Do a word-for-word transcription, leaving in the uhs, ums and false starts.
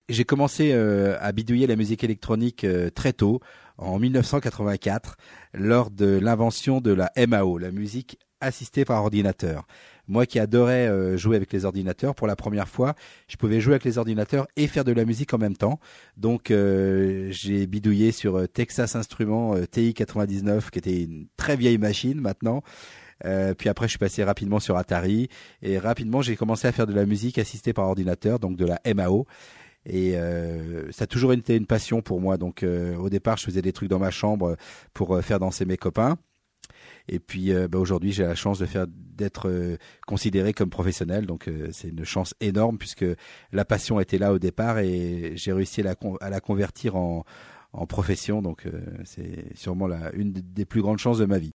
j'ai commencé euh, à bidouiller la musique électronique euh, très tôt, en mille neuf cent quatre-vingt-quatre, lors de l'invention de la M A O, la musique assistée par ordinateur. Moi qui adorais euh, jouer avec les ordinateurs, pour la première fois, je pouvais jouer avec les ordinateurs et faire de la musique en même temps. Donc euh, j'ai bidouillé sur euh, Texas Instruments euh, T I quatre-vingt-dix-neuf, qui était une très vieille machine maintenant. Euh, puis après, je suis passé rapidement sur Atari et rapidement, j'ai commencé à faire de la musique assistée par ordinateur, donc de la M A O. Et euh, ça a toujours été une passion pour moi. Donc euh, au départ, je faisais des trucs dans ma chambre pour euh, faire danser mes copains. Et puis euh, bah, aujourd'hui, j'ai la chance de faire d'être euh, considéré comme professionnel. Donc euh, c'est une chance énorme puisque la passion était là au départ et j'ai réussi à la, con- à la convertir en, en profession. Donc euh, c'est sûrement la, une des plus grandes chances de ma vie.